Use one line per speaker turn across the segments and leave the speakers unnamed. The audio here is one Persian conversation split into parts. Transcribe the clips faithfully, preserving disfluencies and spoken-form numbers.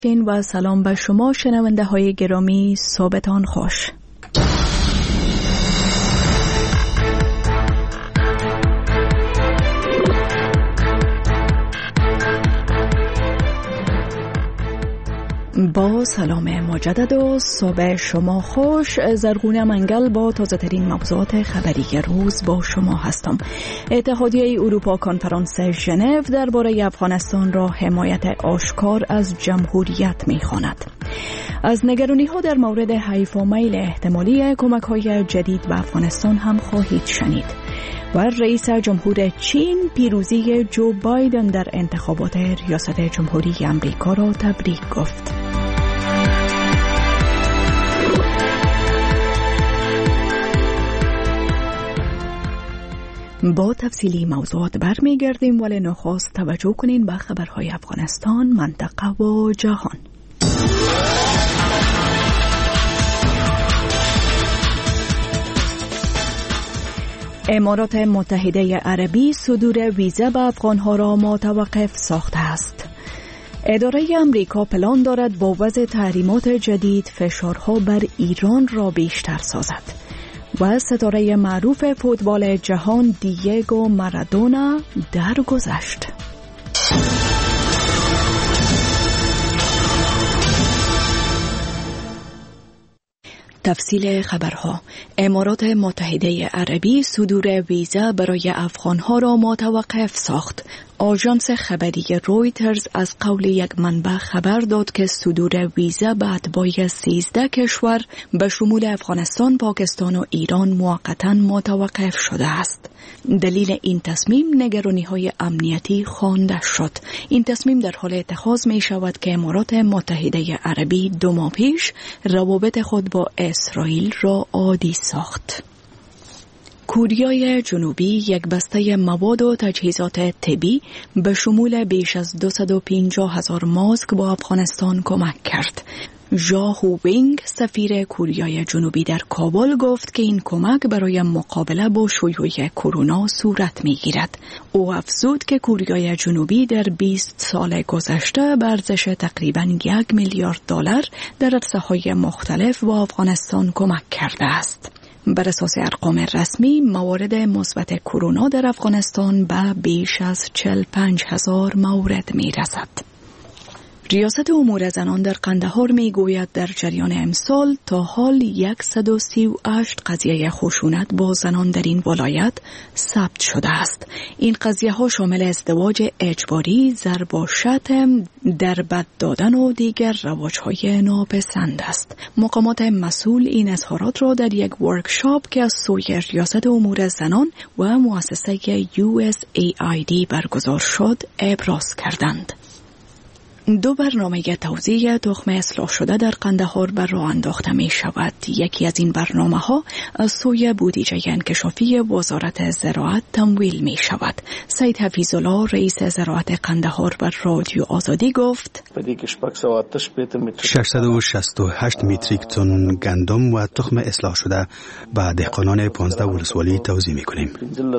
و سلام به شما شنونده های گرامی، صبحتان خوش. با سلام مجدد و صبح شما خوش. زرغونه منگل با تازه ترین موضوعات خبری روز با شما هستم. اتحادیه اروپا کنفرانس ژنو درباره افغانستان را حمایت آشکار از جمهوریت می‌خواند. از نگرانی ها در مورد حیف و میل احتمالی کمک های جدید به افغانستان هم خواهید شنید. و رئیس جمهور چین پیروزی جو بایدن در انتخابات ریاست جمهوری امریکا را تبریک گفت. با تفصیلی موضوعات برمیگردیم، ولی نخست توجه کنین به خبرهای افغانستان، منطقه و جهان. امارات متحده عربی صدور ویزا به افغانها را متوقف ساخته است. اداره امریکا پلان دارد با وضع تحریمات جدید فشارها بر ایران را بیشتر سازد. و ستاره معروف فوتبال جهان دیگو مارادونا درگذشت. تفصیل خبرها. امارات متحده عربی صدور ویزا برای افغانها را متوقف ساخت. آژانس خبری رویترز از قول یک منبع خبر داد که صدور ویزا به اتباع سیزده کشور به شمول افغانستان، پاکستان و ایران موقتا متوقف شده است. دلیل این تصمیم نگرانی‌های امنیتی خوانده شد. این تصمیم در حال اتخاذ می شود که امارات متحده عربی دو ماه پیش روابط خود با اسرائیل را عادی ساخت. کوریای جنوبی یک بسته مواد و تجهیزات طبی به شمول بیش از دویست و پنجاه هزار ماسک با افغانستان کمک کرد. ژا هوینگ سفیر کوریای جنوبی در کابل گفت که این کمک برای مقابله با شیوع کرونا صورت می‌گیرد. او افزود که کوریای جنوبی در بیست سال گذشته به ارزش تقریباً یک میلیارد دلار در عرصه‌های مختلف با افغانستان کمک کرده است. بر اساس ارقام رسمی، موارد مثبت کرونا در افغانستان به بیش از چهل و پنج هزار مورد می رسد. ریاست امور زنان در قندهار می گوید در جریان امسال تا حال صد و سی و هشت قضیه خشونت با زنان در این ولایت ثبت شده است. این قضیه ها شامل ازدواج اجباری، ضرب و شتم، دربد دادن و دیگر رواج‌های ناپسند است. مقامات مسئول این اظهارات را در یک ورکشاپ که از سوی ریاست امور زنان و مؤسسه یو اس ای آی دی برگزار شد ابراز کردند. دو برنامه توزیع تخم اصلاح شده در قندهار بر راه انداخته می شود. یکی از این برنامه ها از سوی بودجه انکشافی وزارت زراعت تمویل می شود. سید حفیظالله رئیس زراعت قندهار بر رادیو آزادی گفت
ششصد و شصت و هشت متریک تن گندم و تخم اصلاح شده به دهقانان پانزده ولسوالی توزیع می کنیم.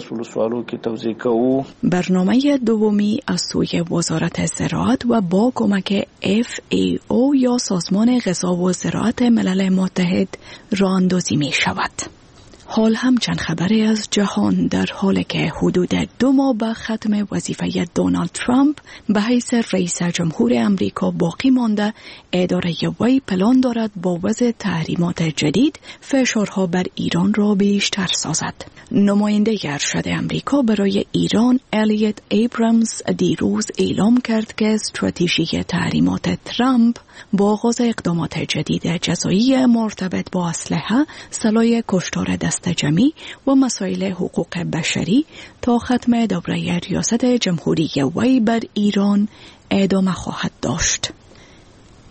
برنامه دومی از سوی وزارت زراعت و با کمک اف ای او یا سازمان غذا و زراعت ملل متحد راه اندازی می شود. حال هم چند خبری از جهان. در حالی که حدود دو ماه به ختم وظیفه دونالد ترامپ به حیث رئیس جمهور امریکا باقی مانده، اداره وی پلان دارد با وضع تحریمات جدید فشارها بر ایران را بیشتر سازد. نماینده ارشد امریکا برای ایران الیوت ایبرامز دیروز اعلام کرد که استراتژی تحریمات ترامپ با آغاز اقدامات جدید جزایی مرتبط با اسلحه، سلاح کشتار دست جمعی و مسائل حقوق بشری تا ختم دوره ریاست جمهوری وی بر ایران ادامه خواهد داشت.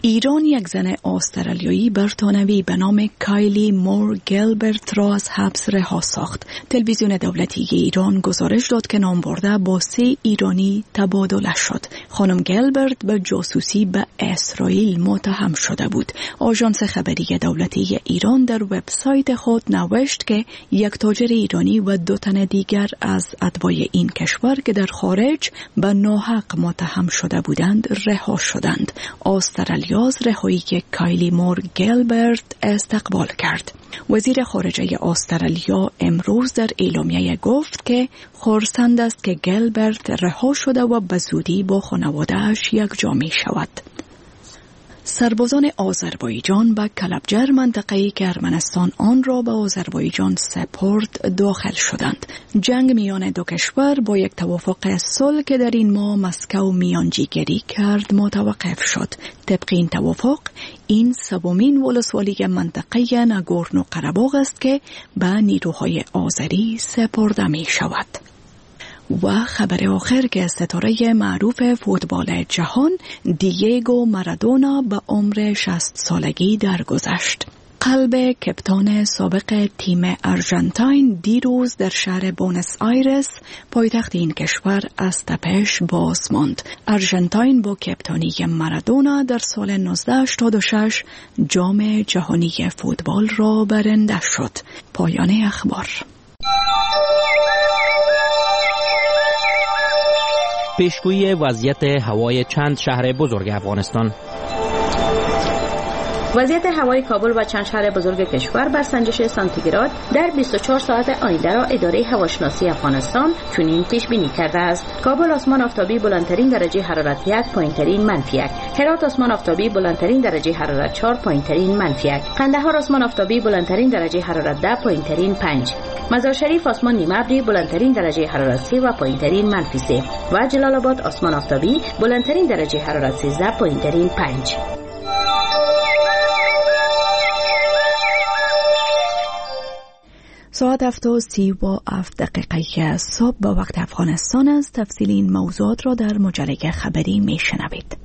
ایران یک زن استرالیایی بریتانوی به نام کایلی مور گیلبرت را از حبس رها ساخت. تلویزیون دولتی ایران گزارش داد که نامبرده با سه ایرانی تبادله شد. خانم گیلبرت به جاسوسی به اسرائیل متهم شده بود. آژانس خبری دولتی ایران در وبسایت خود نوشت که یک تاجر ایرانی و دو تن دیگر از اتباع این کشور که در خارج به ناحق متهم شده بودند رها شدند. استرالیا از رهایی کایلی مور گیلبرت استقبال کرد. وزیر خارجه استرالیا امروز در اعلامیه گفت که خرسند است که گیلبرت رها شده و به زودی با خانواده‌اش یکجا می شود. سربازان آذربایجان به کلبجر منطقه‌ای که ارمنستان آن را به آذربایجان سپرد داخل شدند. جنگ میان دو کشور با یک توافق صلح که در این ماه مسکو میانجیگری کرد متوقف شد. طبق این توافق این سومین ولسوالی منطقه ناگورنو قره‌باغ است که به نیروهای آذری سپرده می شود. و خبر آخر که ستاره معروف فوتبال جهان دیگو مارادونا به عمر شصت سالگی درگذشت. قلب کپتان سابق تیم آرژانتین دیروز در شهر بونس آیرس پایتخت این کشور از تپش باز ماند. آرژانتین با کپتانی مارادونا در سال نوزده هشتاد و شش جام جهانی فوتبال را برنده شد. پایان اخبار.
پیشگویی وضعیت هوای چند شهر بزرگ افغانستان.
وضعیت هوای کابل و چند شهر بزرگ کشور بر سنجش سانتیگراد در بیست و چهار ساعت آینده را اداره هواشناسی افغانستان چنین پیش بینی کرده است: کابل آسمان آفتابی بلندترین درجه حرارت یک، پایینترین منفی یک. هرات آسمان آفتابی بلندترین درجه حرارت چهار، پایینترین منفی یک. قندهار آسمان آفتابی بلندترین درجه حرارت ده، پایینترین پنج. مزار شریف آسمان نیمه ابری بلندترین درجه حرارت سه و پایینترین منفی سه. و جلال آباد آسمان آفتابی بلندترین درجه حرارت سیزده، پایینترین پنج.
ساعت هفت و سی و هفت دقیقه صبح به وقت افغانستان است. تفصیل این موضوعات را در مجله خبری می شنوید.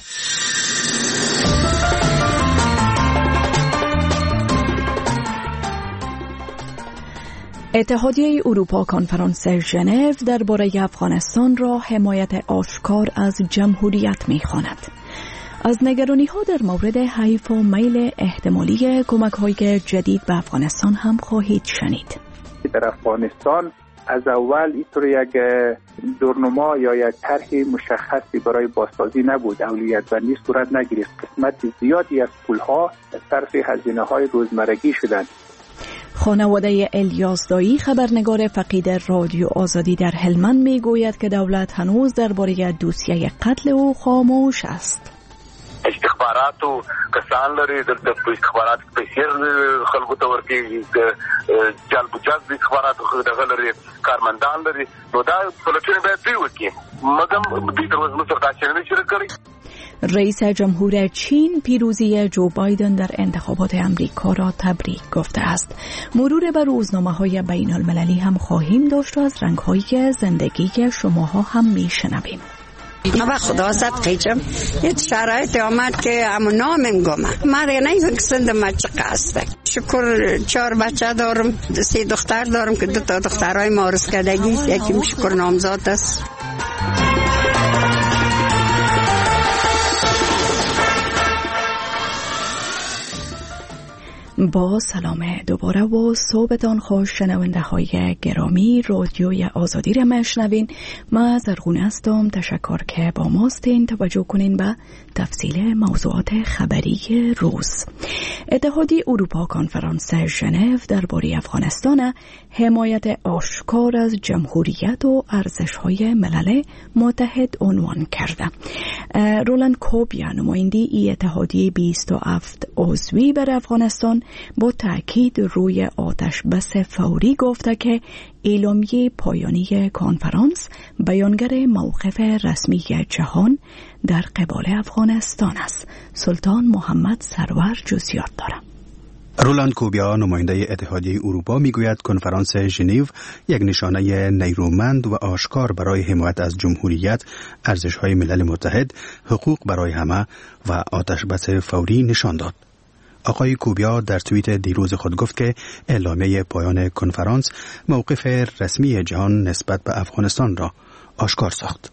اتحادیه اروپا کنفرانس ژنو درباره افغانستان را حمایت آشکار از جمهوریت می خواند. از نگرانی ها در مورد حیف و میل احتمالی کمک های جدید به افغانستان هم خواهید شنید.
در افغانستان از اول اینطور یک دورنما یا یک طرح مشخصی برای بازسازی نبود، اولویت بندی صورت نگرفت. قسمت زیادی از پولها صرف هزینه های روزمرگی شدند.
خانواده الیاس دایی خبرنگار فقید رادیو آزادی در هلمند می گوید که دولت هنوز درباره دوسیه قتل او خاموش است.
استخبارات و کسان لري د استخبارات پیسې خلکو ته ورکړي، جلب جذب استخبارات دغه لري، کارمندان لري، نو دا پلټنې باید دوی وکړي، مګم دوی تر اوسه موږ دا څېړنه شروع کړې.
رئیس جمهور چین پیروزی جو بایدن در انتخابات امریکا را تبریک گفته است. مرور بر روزنامه‌های بین المللی هم خواهیم داشت و از رنگ‌های زندگی شماها هم می‌شنویم.
ما خدا زد قیچم یه شرایط آمد که همون نامم گمه مرا نیفهم که سند ما چه قصده. شکر چهار بچه دارم، سه دختر دارم که دو تا دخترای مارس کردگی، یکیم شکر نامزاد است.
با سلام دوباره و صبحتان خوش شنونده های گرامی رادیوی آزادی را میشنوین. من زرغونه هستم. تشکر که با ماستین. توجه کنین به تفصیل موضوعات خبری روز. اتحادیه اروپا کنفرانس ژنو درباره افغانستان حمایت آشکار از جمهوریت و ارزش‌های ملل متحد عنوان کرده. رولند کوبیا نماینده ای اتحادیه بیست و هفت عضوی بر افغانستان با تأکید روی آتش بس فوری گفته که اعلامیه پایانی کنفرانس بیانگر موقف رسمی جهان در قبال افغانستان است. سلطان محمد سرور جزئیات دارد.
رولاند کوبیا نماینده اتحادیه اروپا میگوید کنفرانس ژنو یک نشانه نیرومند و آشکار برای حمایت از جمهوریت، ارزش‌های ملل متحد، حقوق برای همه و آتشبس فوری نشان داد. آقای کوبیا در توییت دیروز خود گفت که اعلامیه پایان کنفرانس موقف رسمی جهان نسبت به افغانستان را آشکار ساخت.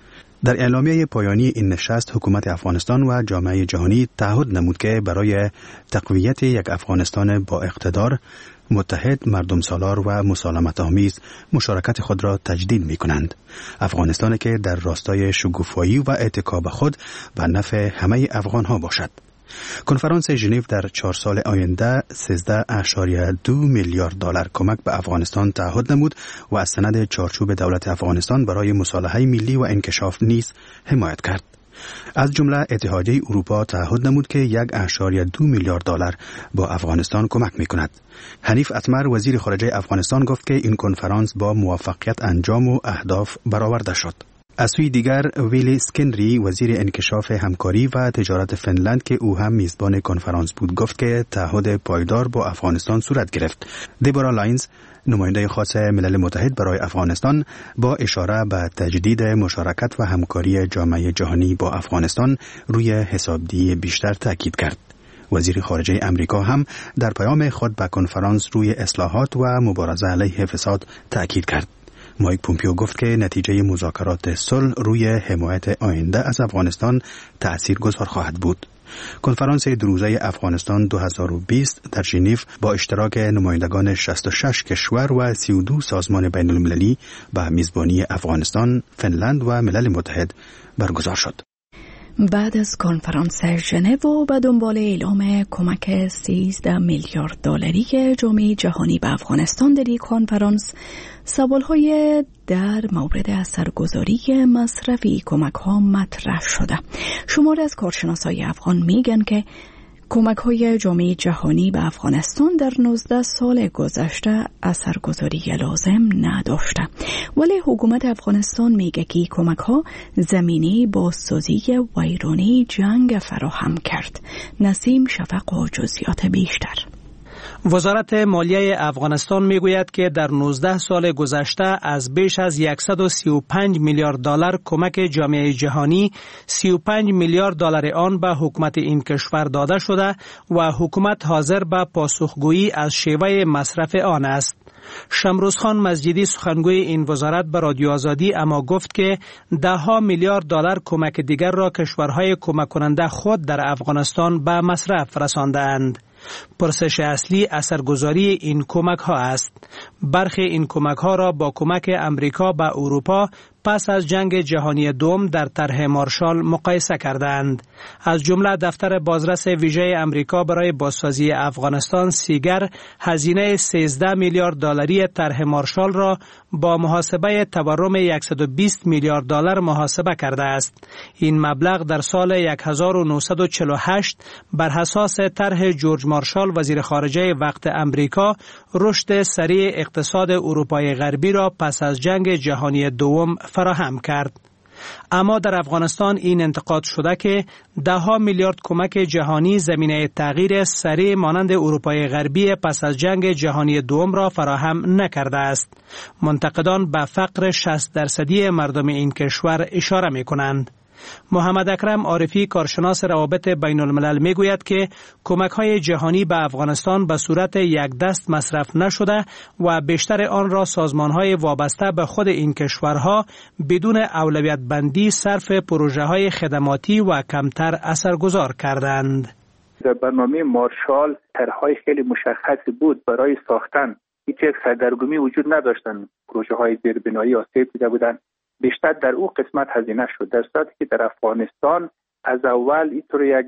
در اعلامیه پایانی این نشست حکومت افغانستان و جامعه جهانی تعهد نمود که برای تقویت یک افغانستان با اقتدار، متحد، مردم سالار و مسالمت آمیز مشارکت خود را تجدید می کنند. افغانستانی که در راستای شکوفایی و اعتکاب خود به نفع همه افغان ها باشد. کنفرانس ژنو در چهار سال آینده سیزده اشاریه دو میلیارد دلار کمک به افغانستان تعهد نمود و از سند چارچوب دولت افغانستان برای مصالحه ملی و انکشاف نیز حمایت کرد. از جمله اتحادیه اروپا تعهد نمود که یک اشاریه دو میلیارد دلار با افغانستان کمک می کند. حنیف اتمر وزیر خارجه افغانستان گفت که این کنفرانس با موفقیت انجام و اهداف برآورده شد. از سوی دیگر ویلی سکنری وزیر انکشاف همکاری و تجارت فنلند که او هم میزبان کنفرانس بود گفت که تعهد پایدار با افغانستان صورت گرفت. دیبورا لاینز نماینده خاص ملل متحد برای افغانستان با اشاره به تجدید مشارکت و همکاری جامعه جهانی با افغانستان روی حسابدهی بیشتر تاکید کرد. وزیر خارجه امریکا هم در پیام خود به کنفرانس روی اصلاحات و مبارزه علیه فساد تاکید کرد. مایک پومپیو گفت که نتیجه مذاکرات صلح روی حمایت آینده از افغانستان تأثیرگذار خواهد بود. کنفرانس دو روزه افغانستان دو هزار و بیست در ژنو با اشتراک نمایندگان شصت و شش کشور و سی و دو سازمان بین المللی به میزبانی افغانستان، فنلند و ملل متحد برگزار شد.
بعد از کنفرانس ژنو و به دنبال اعلام کمک سیزده میلیارد دلاری جامعه جهانی به افغانستان در این کنفرانس، سوالهای در مورد اثرگذاری مصرفی کمک ها مطرح شده. شمار از کارشناسای افغان میگن که کمک های جامعه جهانی به افغانستان در نوزده سال گذشته اثرگذاری لازم نداشته، ولی حکومت افغانستان میگه که کمک ها زمینه بازسازی ویرانه جنگ فراهم کرد. نسیم شفق و جزئیات بیشتر.
وزارت مالیه افغانستان میگوید که در نوزده سال گذشته از بیش از صد و سی و پنج میلیارد دلار کمک جامعه جهانی، سی و پنج میلیارد دلار آن به حکومت این کشور داده شده و حکومت حاضر به پاسخگویی از شیوه مصرف آن است. شمروز خان مسجدی سخنگوی این وزارت به رادیو آزادی اما گفت که ده ها میلیارد دلار کمک دیگر را کشورهای کمک کننده خود در افغانستان به مصرف رساندند. پرسش اصلی اثرگذاری این کمک ها است. برخی این کمک ها را با کمک امریکا به اروپا پس از جنگ جهانی دوم در طرح مارشال مقایسه کردند. از جمله دفتر بازرس ویژه امریکا برای بازسازی افغانستان سیگر هزینه سیزده میلیارد دلاری طرح مارشال را با محاسبه تورم صد و بیست میلیارد دلار محاسبه کرده است. این مبلغ در سال هزار و نهصد و چهل و هشت بر اساس طرح جورج مارشال وزیر خارجه وقت امریکا رشد سریع اقتصاد اروپای غربی را پس از جنگ جهانی دوم فراهم کرد. اما در افغانستان این انتقاد شده که ده ها میلیارد کمک جهانی زمینه تغییر سریع مانند اروپای غربی پس از جنگ جهانی دوم را فراهم نکرده است. منتقدان به فقر شصت درصدی مردم این کشور اشاره می کنند. محمد اکرم عارفی کارشناس روابط بین الملل می گوید که کمک های جهانی به افغانستان به صورت یک دست مصرف نشده و بیشتر آن را سازمان های وابسته به خود این کشورها بدون اولویت بندی صرف پروژه های خدماتی و کمتر اثرگذار کردند.
در برنامه مارشال طرح‌های خیلی مشخصی بود برای ساختن. هیچ یک سردرگمی وجود نداشتن. پروژه های زیربنایی آسیب دیده بودند. بیشتر در او قسمت هزینه شد، در صورتی که در افغانستان از اول اینطور یک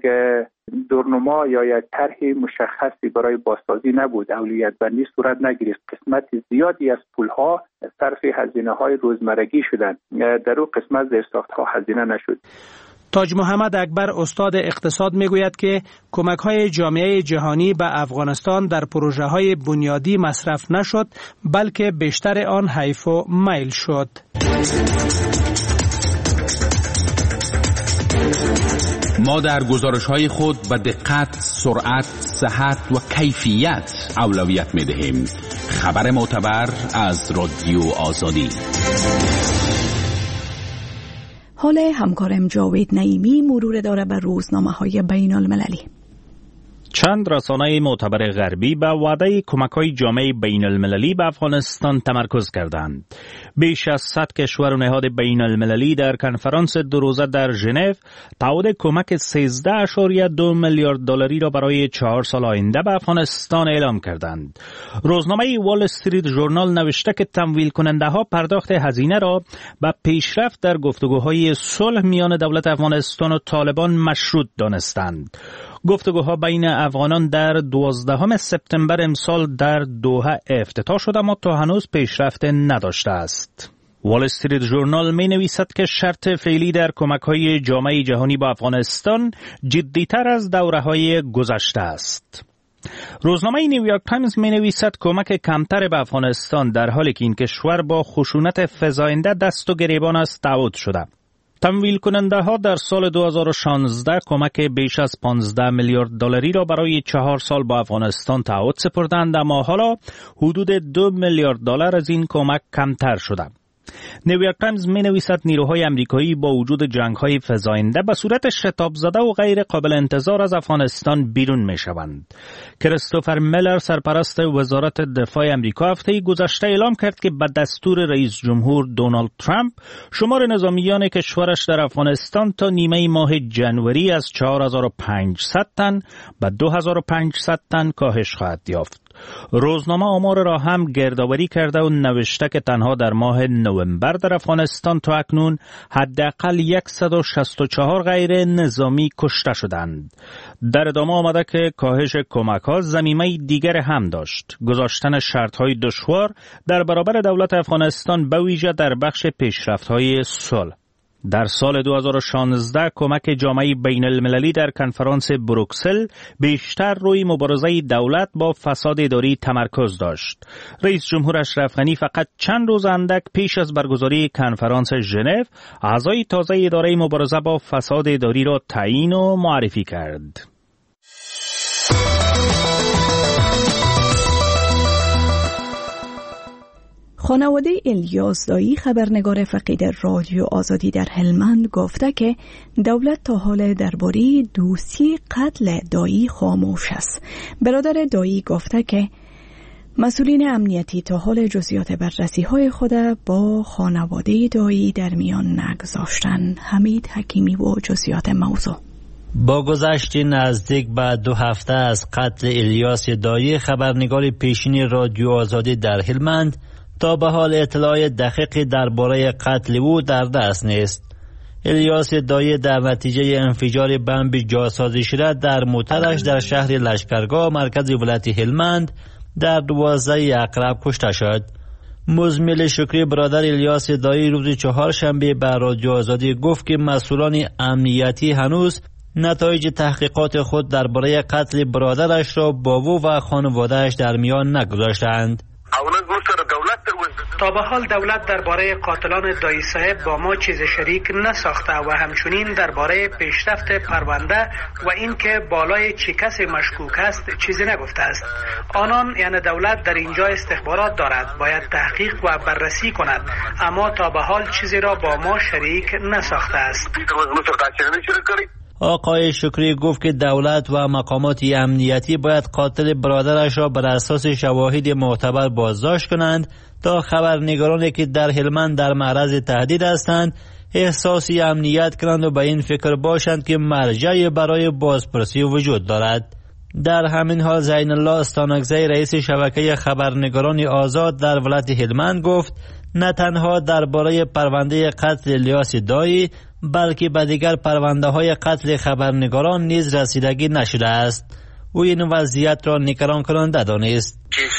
دورنما یا یک طرح مشخصی برای بازسازی نبود، اولویت بندی صورت نگرفت. قسمت زیادی از پولها صرف هزینه های روزمرگی شدند، در او قسمت زیرساخت‌ها هزینه نشد.
تاج محمد اکبر استاد اقتصاد میگوید که کمک های جامعه جهانی به افغانستان در پروژه های بنیادی مصرف نشد، بلکه بیشتر آن حیف و میل شد.
ما در گزارش‌های خود به دقت، سرعت، صحت و کیفیت اولویت می‌دهیم. خبر معتبر از رادیو آزادی.
حال همکارم جاوید نعیمی مرور داره بر روزنامه‌های بین المللی.
چند رسانه معتبر غربی به وعده کمک‌های جامعه بین المللی به افغانستان تمرکز کردند. بیش از صد کشور و نهاد بین المللی در کنفرانس دو روزه در ژنو تعهد کمک سیزده اشاریه دو میلیارد دلاری را برای چهار سال آینده به افغانستان اعلام کردند. روزنامه وال استریت ژورنال نوشته که تمویل کننده ها پرداخت هزینه را به پیشرفت در گفتگوهای صلح میان دولت افغانستان و طالبان مشروط دانستند. گفتگوها بین افغانان در دوازدهم سپتامبر امسال در دوحه افتتاح شد اما تا هنوز پیشرفت نداشته است. وال استریت ژورنال می نویسد که شرط فعلی در کمک‌های جامعه جهانی با افغانستان جدی‌تر از دوره‌های گذشته است. روزنامه نیویورک تایمز می نویسد کمک کمتر به افغانستان در حالی که این کشور با خشونت فزاینده دست و گریبان است تعهد شده. تمویل کننده ها در سال دو هزار و شانزده کمک بیش از پانزده میلیارد دلاری را برای چهار سال با افغانستان تعهد سپردند اما حالا حدود دو میلیارد دلار از این کمک کمتر شده. نیویورک تایمز می نویسد نیروهای امریکایی با وجود جنگ‌های فزاینده به صورت شتاب زده و غیر قابل انتظار از افغانستان بیرون می شوند. کریستوفر میلر سرپرست وزارت دفاع امریکا هفته گذشته اعلام کرد که به دستور رئیس جمهور دونالد ترامپ شمار نظامیان کشورش در افغانستان تا نیمه ماه جنوری از چهار هزار و پانصد تن به دو هزار و پانصد تن کاهش خواهد یافت. روزنامه آمار را هم گردآوری کرده و نوشته که تنها در ماه نوامبر در افغانستان تا اکنون حداقل صد و شصت و چهار غیر نظامی کشته شدند. در ادامه آمده که کاهش کمک‌ها ضمیمه دیگر هم داشت: گذاشتن شرط‌های دشوار در برابر دولت افغانستان به ویژه در بخش پیشرفت‌های صلح. در سال دو هزار و شانزده کمک جامعه بین المللی در کنفرانس بروکسل بیشتر روی مبارزه دولت با فساد اداری تمرکز داشت. رئیس جمهور اشرف غنی فقط چند روز اندک پیش از برگزاری کنفرانس ژنو اعضای تازه اداره مبارزه با فساد اداری را تعیین و معرفی کرد.
خانواده الیاس دایی خبرنگار فقید رادیو آزادی در هلمند گفته که دولت تا حال درباره دوستی قتل دایی خاموش است. برادر دایی گفته که مسئولین امنیتی تا حال جزئیات بررسی های خود با خانواده دایی در میان نگذاشتند. حمید حکیمی و جزئیات موضوع.
با گذشت نزدیک به دو هفته از قتل الیاس دایی خبرنگار پیشین رادیو آزادی در هلمند تا به حال اطلاع دقیقی درباره قتل او در دست نیست. الیاس دایی در نتیجه انفجار بمب جاسازی شده در موترش در شهر لشکرگاه مرکز ولایت هلمند در دوازده اقرب کشته شد. مزمل شکری برادر الیاس دایی روز چهارشنبه به رادیو آزادی گفت که مسئولان امنیتی هنوز نتایج تحقیقات خود درباره قتل برادرش را با او و خانواده‌اش در میان نگذاشتند.
تا به حال دولت درباره قاتلان دایی صاحب با ما چیز شریک نساخته و همچنین درباره پیشرفت پرونده و اینکه بالای چه کسی مشکوک است چیزی نگفته است. آنان یعنی دولت در اینجا استخبارات دارد، باید تحقیق و بررسی کند، اما تا به حال چیزی را با ما شریک نساخته است.
آقای شکری گفت که دولت و مقامات امنیتی باید قاتل برادرش را بر اساس شواهد معتبر بازداشت کنند تا خبرنگارانی که در هلمند در معرض تهدید هستند احساس امنیت کنند و به این فکر باشند که مرجعی برای بازپرسی وجود دارد. در همین حال زین الله استانکزی رئیس شبکه خبرنگاران آزاد در ولایت هلمند گفت نه تنها درباره پرونده قتل الیاس دایی بلکه به دیگر پرونده های قتل خبرنگاران نیز رسیدگی نشده است. او این وضعیت را نگران کننده دانست.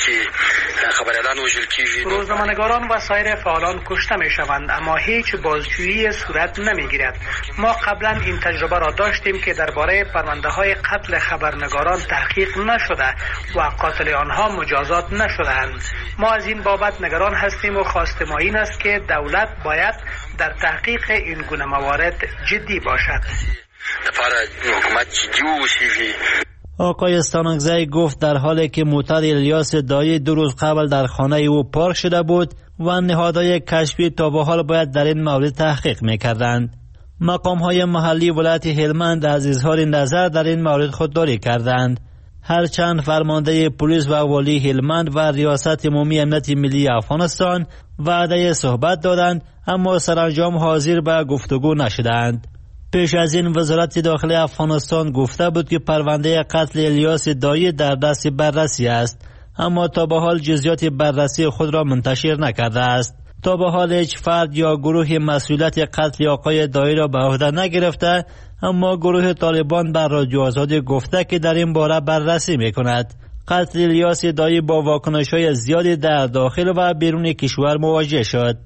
روزنامه‌نگاران و سایر فعالان کشته می شوند اما هیچ بازجویی صورت نمی گیرد. ما قبلا این تجربه را داشتیم که درباره پرونده های قتل خبرنگاران تحقیق نشده و قاتل آنها مجازات نشدند. ما از این بابت نگران هستیم و خواست ما این است که دولت باید در تحقیق این گونه موارد جدی باشد.
آقای استانکزی گفت در حالی که موتر الیاس دایی دو روز قبل در خانه او پارک شده بود و نهادهای کشفی تا به حال باید در این مورد تحقیق میکردند. مقامهای محلی ولایت هلمند از اظهار نظر در این مورد خودداری کردند. هرچند فرمانده پلیس و والی هلمند و ریاست عمومی امنیت ملی افغانستان وعده صحبت دادند، اما سرانجام حاضر به گفتگو نشدند. پیش از این وزارت داخلی افغانستان گفته بود که پرونده قتل الیاس دایی در دست بررسی است، اما تا به حال جزئیات بررسی خود را منتشر نکرده است. تا به حال هیچ فرد یا گروه مسئولیت قتل آقای دایی را به عهده نگرفته، اما گروه طالبان بر رادیو آزادی گفته که در این باره بررسی میکند. قتل الیاس دایی با واکنش‌های زیادی در داخل و بیرون کشور مواجه شد.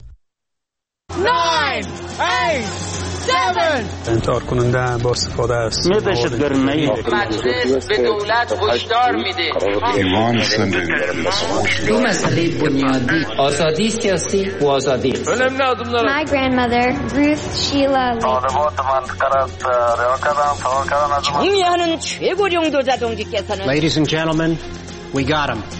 انتحار کننده با استفاده است.
می دهشتگرمی مجلس به دولت هشدار میده.
ایمان سنده
دو مسئله بنیادی آزادی سیاسی و آزادی.
My grandmother Ruth Sheila
정의하는 최고령 도자동지께서는
Ladies and gentlemen, we got him.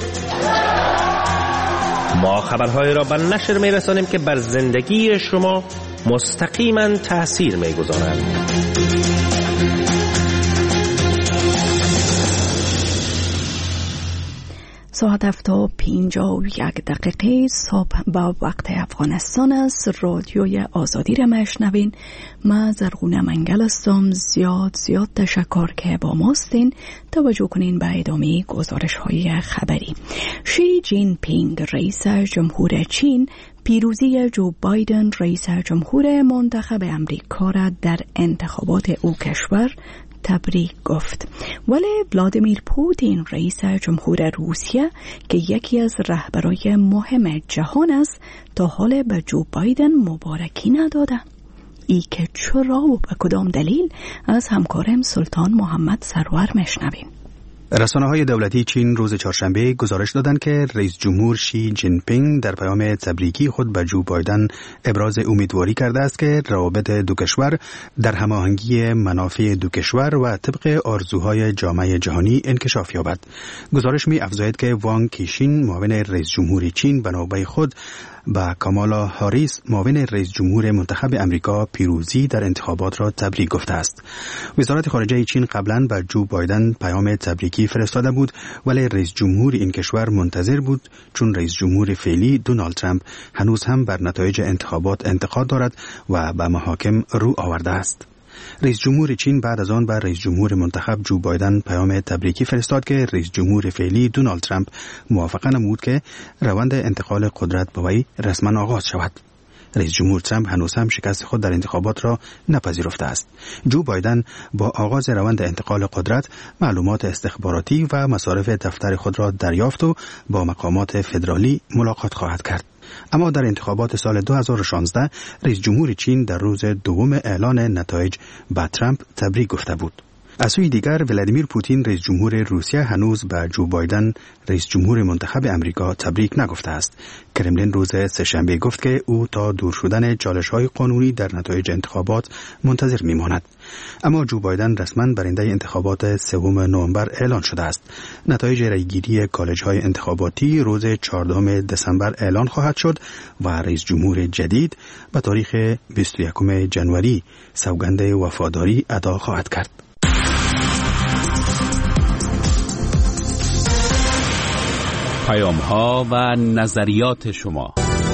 ما خبرهای را به نشر می رسانیم که بر زندگی شما مستقیما تأثیر می گذارند.
ساعت هفت و پینجا و یک دقیقه صبح با وقت افغانستان است. رادیوی آزادی را میشنوین. ما زرغونه منگل هستم. زیاد زیاد تشکر که با ماستین. توجه کنین به ادامه گزارش های خبری. شی جین پینگ رئیس جمهور چین پیروزی جو بایدن رئیس جمهور منتخب امریکا را در انتخابات او کشور تبریک گفت. ولی ولادیمیر پوتین رئیس جمهور روسیه که یکی از رهبرای مهم جهان است تا حال به جو بایدن مبارکی نداده. ای که چرا و به کدام دلیل از همکارم سلطان محمد سرور میشنویم.
رسانه‌های دولتی چین روز چهارشنبه گزارش دادند که رئیس جمهور شی جین پینگ در پیام تبریکی خود به جو بایدن ابراز امیدواری کرده است که روابط دو کشور در هماهنگی منافع دو کشور و طبق آرزوهای جامعه جهانی انکشاف یابد. گزارش می افزاید که وانگ کیشین معاون رئیس جمهور چین به نوبه خود با کامالا هاریس معاون رئیس جمهور منتخب امریکا پیروزی در انتخابات را تبریک گفته است. وزارت خارجه چین قبلا به جو بایدن پیام تبریکی فرستاده بود، ولی رئیس جمهور این کشور منتظر بود چون رئیس جمهور فعلی دونالد ترامپ هنوز هم بر نتایج انتخابات انتقاد دارد و به محاکم رو آورده است. رئیس جمهور چین بعد از آن به رئیس جمهور منتخب جو بایدن پیام تبریکی فرستاد که رئیس جمهور فعلی دونالد ترامپ موافقه نمود که روند انتقال قدرت به وی رسما آغاز شود. رئیس جمهور ترامپ هنوز هم شکست خود در انتخابات را نپذیرفته است. جو بایدن با آغاز روند انتقال قدرت معلومات استخباراتی و مصارف دفتر خود را دریافت و با مقامات فدرالی ملاقات خواهد کرد. اما در انتخابات سال دو هزار و شانزده رئیس جمهور چین در روز دوم اعلان نتایج به ترامپ تبریک گفته بود. از سوی دیگر ولادیمیر پوتین رئیس جمهور روسیه هنوز به جو بایدن رئیس جمهور منتخب امریکا تبریک نگفته است. کرملین روز سه‌شنبه گفت که او تا دور شدن چالش‌های قانونی در نتایج انتخابات منتظر می‌ماند. اما جو بایدن رسما برنده انتخابات سوم نوامبر اعلان شده است. نتایج رأیگیری کالج‌های انتخاباتی روز چهاردهم دسامبر اعلان خواهد شد و رئیس جمهور جدید به تاریخ بیست و یکم ژانویه سوگند وفاداری ادا خواهد کرد.
پیام ها و نظریات شما.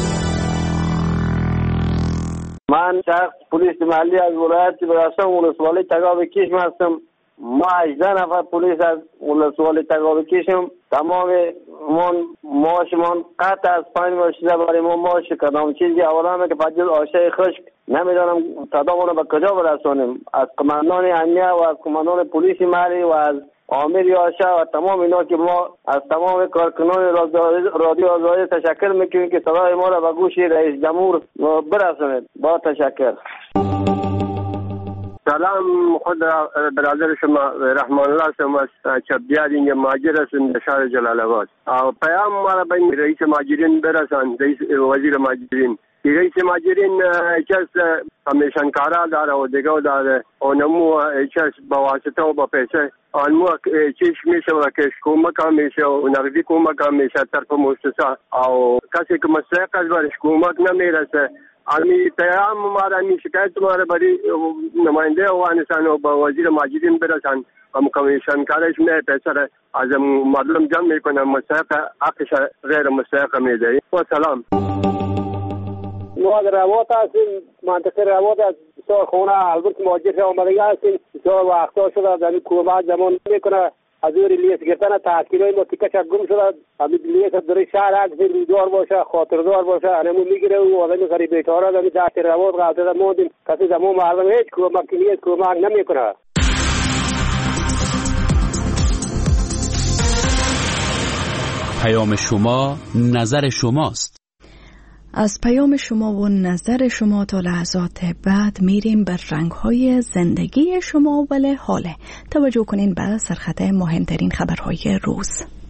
من شخص پلیس محلی از ولایت براسان ولسوالی تگاب کشم هستم. ما هجده نفر پلیس از ولسوالی تگاب کشم. تمام من معاشمان قطع از پایین باشیده برای ما معاش کدام چیزی اولا که فجر آشای خشک نمیدانم تدام رو به کجا برسانیم. از کماندان امنیه و از کماندان پلیس محلی و از عامل آشا و تمام اینا که ما از تمام کارکنان رادیو آزادی تشکر میکنیم که صدای ما را به گوش رئیس جمهور برسانید. با تشکر.
سلام، خود برادر شما رحمان الله هستم از چبدیاد اینجا مهاجر هستم در شهر جلال آباد. پیام ما را به رئیس مهاجرین برسان، رئیس وزیر مهاجرین رئیس ماجرین چیز کمیشنکارا داره و دیگه داره اونمو چیز با واسطه و با پیسه آنمو چیش میشه و که کمک میشه و نقدی کمک میشه طرف مؤسسه او کسی که مستحق از برش کمک نمیرسه امی پیام ما می شکایت ما را برای نماینده افغانستان و با وزیر ماجرین برسان هم کمیشنکارش نه پیسه از مردم جمع میکنه مستحق حقش غیر مستحق میده. و سلام.
ما در روات هستیم، منطقه روات از بسیار خونه البرت مهاجر آمدگی هستیم. بسیار وقتا شده در این حکومت زمان میکنه از اوری لیس گرفتن تحقیرهای ما تیکه چک گم شده همین لیس در شهر عکس رویدار باشه خاطردار باشه همون میگیره و آدمی غریب بیکاره همین دست روات قاعده موندیم کسی زمان مردم هیچ کمک نیست کمک نمیکنه.
پیام شما نظر شماست.
از پیام شما و نظر شما تا لحظات بعد میریم بر رنگ‌های زندگی شما ولی حاله. توجه کنین به سرخط مهمترین خبرهای روز.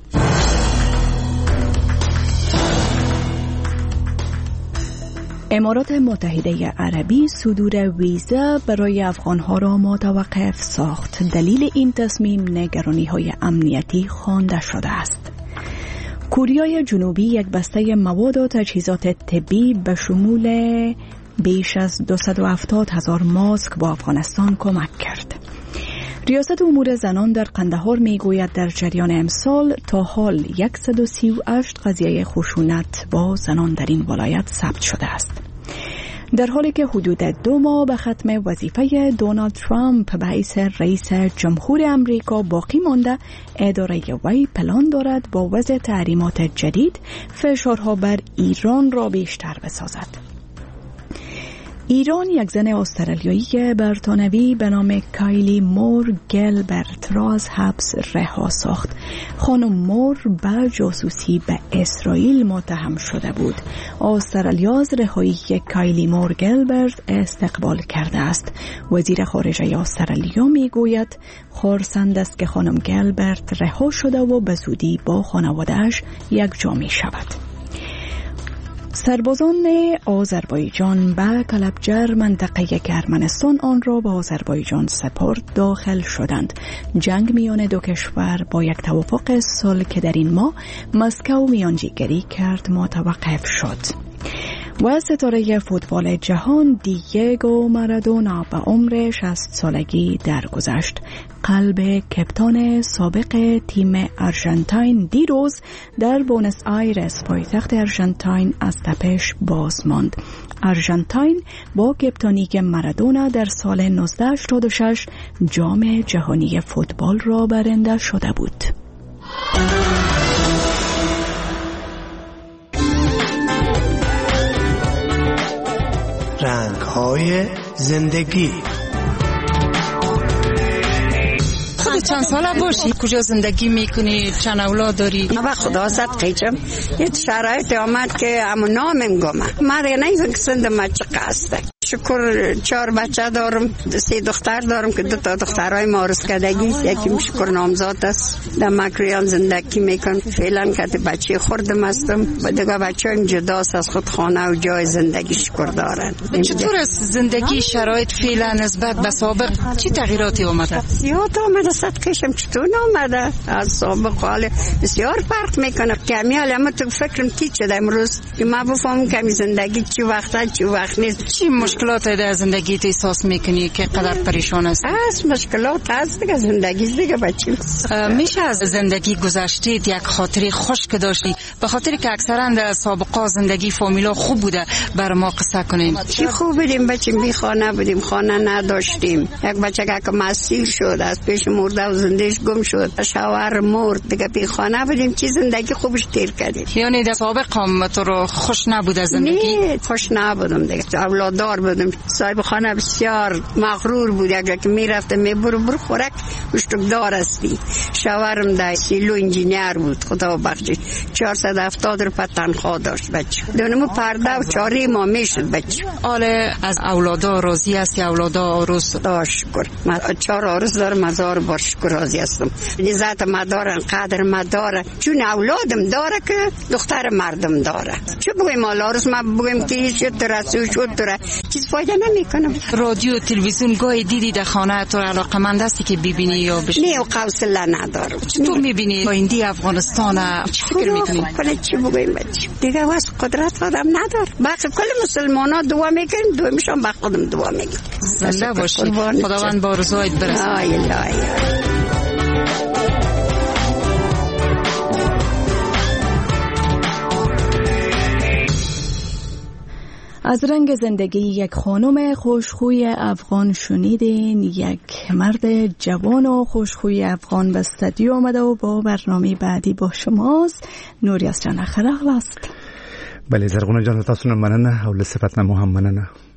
امارات متحده عربی صدور ویزا برای افغانها را متوقف ساخت. دلیل این تصمیم نگرانی‌های امنیتی خوانده شده است. کره جنوبی یک بسته مواد و تجهیزات طبی به شمول بیش از دویست و هفتاد هزار ماسک با افغانستان کمک کرد. ریاست امور زنان در قندهار می گوید در جریان امسال تا حال صد و سی و هشت قضیه خشونت با زنان در این ولایت ثبت شده است. در حالی که حدود دو ماه به ختم وظیفه دونالد ترامپ به حیث رئیس جمهور امریکا باقی مانده، اداره وی پلان دارد با وضع تحریمات جدید فشارها بر ایران را بیشتر بسازد. ایران یک زن استرالیایی بریتانوی به نام کایلی مور گلبرت را از حبس رها ساخت. خانم مور به جاسوسی به اسرائیل متهم شده بود. استرالیا از رهایی کایلی مور گلبرت استقبال کرده است. وزیر خارجه استرالیا می گوید خرسند است که خانم گلبرت رها شده و به زودی با خانواده‌اش یک جا می شود. سربازان آذربایجان به کلبجر منطقه ارمنستان آن را به آذربایجان سپرد داخل شدند. جنگ میان دو کشور با یک توافق صلح که در این ماه مسکو میانجیگری کرد متوقف شد. و ستاره فوتبال جهان دیگو مارادونا به عمر شصت سالگی درگذشت. قلب کپتان سابق تیم آرژانتین دیروز در بونس آیرس پایتخت آرژانتین از تپش باز ماند. آرژانتین با کپتانی مارادونا در سال نوزده هشتاد و شش جام جهانی فوتبال را برنده شده بود.
رنگ‌های زندگی.
خود چند ساله باشی؟ کجا زندگی میکنی؟ چند اولاد داری؟
ما خدا زد قیچم یه شرایط آمد که همون نامم گمه ما دیگه نیزم که سندم ما چه قصده. شکر چهار بچه دارم، سه دختر دارم که دو تا دخترهای مارس کردگی، یکیم شکر نامزاد است در مکریان زندگی میکن. فعلا که بچه خوردم هستم و دیگه بچه هم جداست از خود خانه و جای زندگی شکر دارن.
چطور است زندگی شرایط فعلا نسبت به سابق چی تغییراتی آمده؟
زیاد آمده، صدقشم چطور آمده از سابق حال بسیار فرق میکنه. کمی حال اما تو فکرم تیچ شده امروز که ما بفهم کمی زندگی چی وقته چی وقت نیست.
چی مشکلات در زندگی احساس میکنی که قدر پریشان است؟
از مشکلات هست دیگه، زندگی دیگه بچیم.
میشه از زندگی گذشتید یک خاطری خوش که داشتی به خاطر که اکثرا در سابقا زندگی فامیلا خوب بوده بر ما قصه کنیم؟
چی خوب بودیم بچیم، بی خانه بودیم، خانه نداشتیم. یک بچه که مسیر شد از پیش مرده و زندگیش گم شد، شوهر مرد دیگه، بی خانه بودیم. چی زندگی خوبش تیر کردیم.
یعنی در سابق هم تو رو خوش نبوده زندگی؟
نه خوش نبودم دیگه. اولاددار بودم. صاحب خانه بسیار مغرور بود، اگر که میرفتم میبرو برو خورک مشتک دار استی. شوهرم در سیلو انجینیر بود، خدا بخشید. چهارصد و هفتاد روپیه تنخواه داشت بچه. دونمو پرده و چاری ما میشد بچه.
آله از اولادا راضی هستی؟ اولادا آروز
داشت شکر. من چهار آروز دارم، هزار بار شکر راضی هستم. نزات مدارن، قدر مدارن، چون اولادم داره که دختر مردم داره. چه بگویم آلاروز ما بگویم که شد تره سو شد تره چیز فایده نمی کنم.
رادیو تلویزیون گاهی دیدی در خانه تو علاقمند هستی که ببینی یا بشنوی؟
نه و قوسله ندارم.
تو میبینی آینده افغانستان چی فکر میکنی؟
کنه چی بگویم بچه دیگه واس قدرت آدم نداره. باقی کل مسلمان ها دعا میکنیم، دعا میشم با خودم دعا میکنیم.
زنده باشی، خداوند با رضایت برسه.
آی الله.
از رنگ زندگی یک خانم خوشخوی افغان شنیدین. یک مرد جوان و خوشخوی افغان به استودیو آمده و با برنامه بعدی با شماست. نوریاس جان اخر اخلاص.
بله زرغونه جان تاسو نه مننه او له صفت نه هم مننه.